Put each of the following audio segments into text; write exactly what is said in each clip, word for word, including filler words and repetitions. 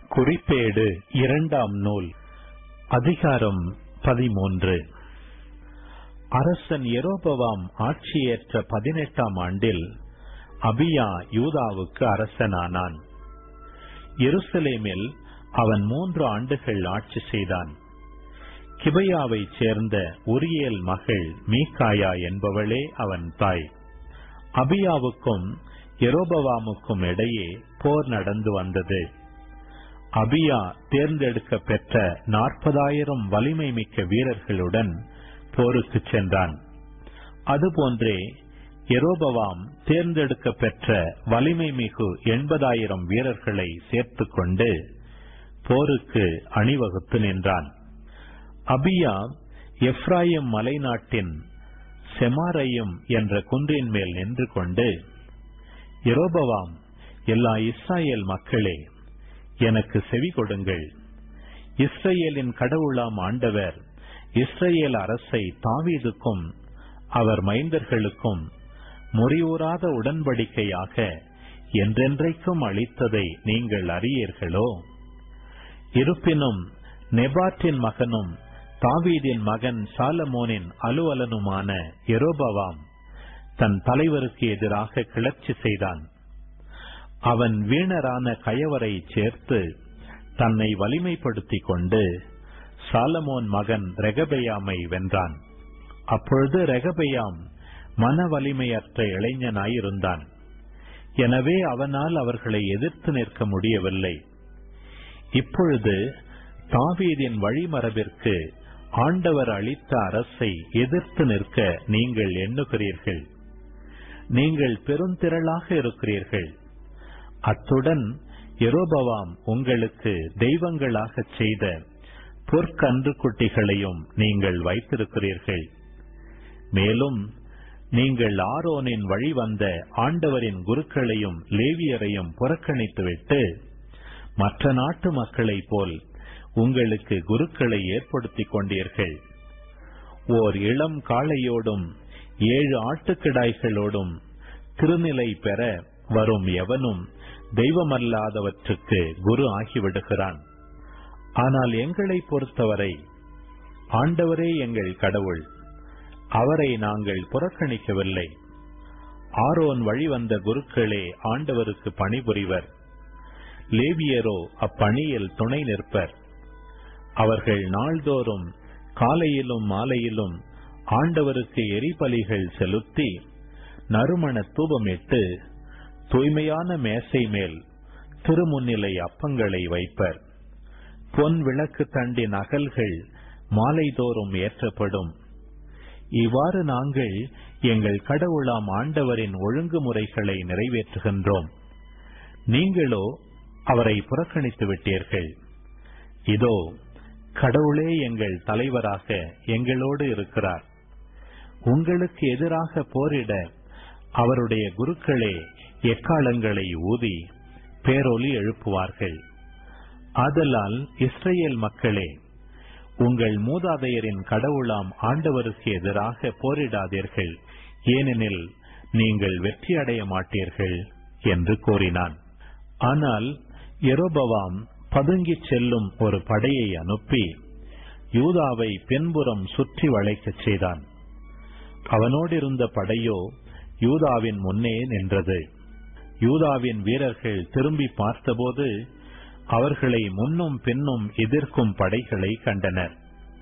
குறிப்பேடு இரண்டாம் நூல் அதிகாரம் பதிமூன்று. அரசன் யெரொபெயாம் ஆட்சியேற்ற பதினெட்டாம் ஆண்டில் அபியா யூதாவுக்கு அரசனானான். எருசலேமில் அவன் மூன்று ஆண்டுகள் ஆட்சி செய்தான். கிபையாவைச் சேர்ந்த உரியேல் மகள் மீகாயா என்பவளே அவன் தாய். அபியாவுக்கும் யெரொபெயாமுக்கும் இடையே போர் நடந்து வந்தது. அபியா தேர்ந்தெடுக்க பெற்ற நாற்பதாயிரம் வலிமை மிக்க வீரர்களுடன் போருக்கு சென்றான். அதுபோன்றே யெரொபெயாம் தேர்ந்தெடுக்க பெற்ற வலிமை மிகு எண்பதாயிரம் வீரர்களை சேர்த்துக் கொண்டு போருக்கு அணிவகுத்து நின்றான். அபியா எப்ராயிம் மலைநாட்டின் செமாரையும் என்ற குன்றின் மேல் நின்று கொண்டு, யெரொபெயாம், எல்லா இஸ்ராயேல் மக்களே, எனக்கு செவி கொடுங்கள். இஸ்ரேலின் கடவுளாம் ஆண்டவர் இஸ்ரேல் அரசை தாவீதுக்கும் அவர் மைந்தர்களுக்கும் முறிவுறாத உடன்படிக்கையாக என்றென்றைக்கும் அளித்ததை நீங்கள் அறியீர்களோ? இருப்பினும் நெபாட்டின் மகனும் தாவீதின் மகன் சாலமோனின் அலுவலனுமான யெரொபெயாம் தன் தலைவருக்கு எதிராக கிளர்ச்சி செய்தான். அவன் வீணரான கயவரை சேர்த்து தன்னை வலிமைப்படுத்திக் கொண்டு சாலமோன் மகன் ரெகபெயாமை வென்றான். அப்பொழுது ரெகபெயாம் மன வலிமையற்ற இளைஞனாயிருந்தான். எனவே அவனால் அவர்களை எதிர்த்து நிற்க முடியவில்லை. இப்பொழுது தாவீதின் வழிமரபிற்கு ஆண்டவர் அளித்த அரசை எதிர்த்து நிற்க நீங்கள் எண்ணுகிறீர்கள். நீங்கள் பெருந்திரளாக இருக்கிறீர்கள். அத்துடன் யெரொபெயாம் உங்களுக்கு தெய்வங்களாகச் செய்த பொற்கன்று குட்டிகளையும் நீங்கள் வைத்திருக்கிறீர்கள். மேலும் நீங்கள் ஆரோனின் வழி வந்த ஆண்டவரின் குருக்களையும் லேவியரையும் புறக்கணித்துவிட்டு மற்ற நாட்டு மக்களைப் போல் உங்களுக்கு குருக்களை ஏற்படுத்திக் கொண்டீர்கள். ஓர் இளம் காளையோடும் ஏழு ஆட்டுக்கிடாய்களோடும் திருநிலை பெற வரும் எவனும் தெய்வமல்லாதவற்றுக்கு குரு ஆகிவிடுகிறான். ஆனால் எங்களை பொறுத்தவரை ஆண்டவரே எங்கள் கடவுள். அவரை நாங்கள் புறக்கணிக்கவில்லை. ஆரோன் வழிவந்த குருக்களே ஆண்டவருக்கு பணிபுரிவர். லேவியரோ அப்பணியில் துணை நிற்பர். அவர்கள் நாள்தோறும் காலையிலும் மாலையிலும் ஆண்டவருக்கு எரிபலிகள் செலுத்தி நறுமண தூபமிட்டு தூய்மையான மேசை மேல் திருமுன்னிலை அப்பங்களை வைப்பர். பொன் விளக்கு தண்டின் அகல்கள் மாலைதோறும் ஏற்றப்படும். இவ்வாறு நாங்கள் எங்கள் கடவுளாம் ஆண்டவரின் ஒழுங்குமுறைகளை நிறைவேற்றுகின்றோம். நீங்களோ அவரை புறக்கணித்து விட்டீர்கள். இதோ கடவுளே எங்கள் தலைவராக எங்களோடு இருக்கிறார். உங்களுக்கு எதிராக போரிட அவருடைய குருக்களே எக்காலங்களை ஊதி பேரொலி எழுப்புவார்கள். ஆதலால் இஸ்ரேல் மக்களே, உங்கள் மூதாதையரின் கடவுளாம் ஆண்டவருக்கு எதிராக போரிடாதீர்கள், ஏனெனில் நீங்கள் வெற்றி அடைய மாட்டீர்கள் என்று கூறினான். ஆனால் யெரொபெயாம் பதுங்கிச் செல்லும் ஒரு படையை அனுப்பி யூதாவை பின்புறம் சுற்றி வளைக்கச் செய்தான். அவனோடிருந்த படையோ யூதாவின் முன்னே நின்றது. யூதாவின் வீரர்கள் திரும்பி பார்த்தபோது அவர்களை முன்னும் பின்னும் எதிர்க்கும் படைகளை கண்டனர்.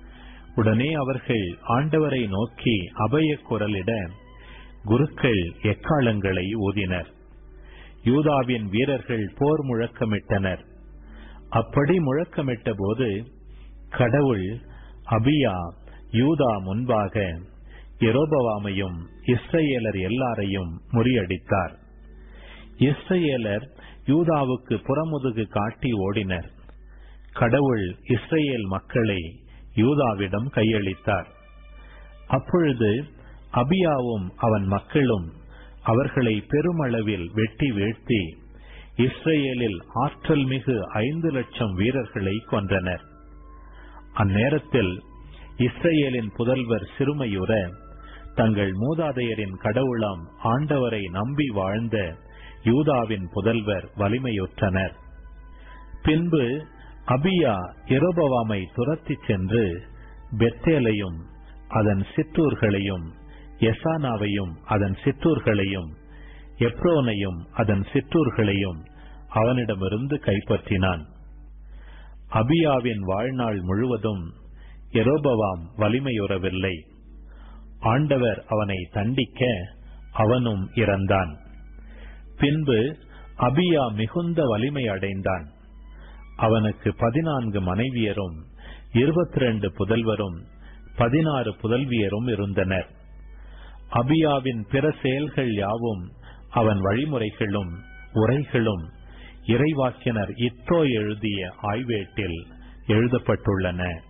உடனே அவர்கள் ஆண்டவரை நோக்கி அபய குரலிட குருக்கள் எக்காலங்களை ஊதினர். யூதாவின் வீரர்கள் போர் முழக்கமிட்டனர். அப்படி முழக்கமிட்ட போது கடவுள் அபியா யூதா முன்பாக யெரொபெயாமையும் இஸ்ரேலர் எல்லாரையும் முறியடித்தார். இஸ்ரேலர் யூதாவுக்கு புறமுதுகு காட்டி ஓடினர். கடவுள் இஸ்ரேல் மக்களை யூதாவிடம் கையளித்தார். அப்பொழுது அபியாவும் அவன் மக்களும் அவர்களை பெருமளவில் வெட்டி வீழ்த்தி இஸ்ரேலில் ஆற்றல் மிகு ஐந்து லட்சம் வீரர்களை கொன்றனர். அந்நேரத்தில் இஸ்ரேலின் புதல்வர் சிறுமையுற தங்கள் மூதாதையரின் கடவுளாம் ஆண்டவரை நம்பி வாழ்ந்த யூதாவின் புதல்வர் வலிமையுற்றனர். பின்பு அபியா யெரொபெயாமை துரத்திச் சென்று பெத்தேலையும் அதன் சிற்றூர்களையும், எசானாவையும் அதன் சிற்றூர்களையும், எப்ரோனையும் அதன் சிற்றூர்களையும் அவனிடமிருந்து கைப்பற்றினான். அபியாவின் வாழ்நாள் முழுவதும் யெரொபெயாம் வலிமையுறவில்லை. ஆண்டவர் அவனை தண்டிக்க அவனும் இறந்தான். பின்பு அபியா மிகுந்த வலிமை அடைந்தான். அவனுக்கு பதினான்கு மனைவியரும் இருபத்தி இரண்டு புதல்வரும் பதினாறு புதல்வியரும் இருந்தனர். அபியாவின் பிற செயல்கள் யாவும் அவன் வழிமுறைகளும் உரைகளும் இறைவாக்கினர் இத்தோ எழுதிய ஆய்வேட்டில் எழுதப்பட்டுள்ளன.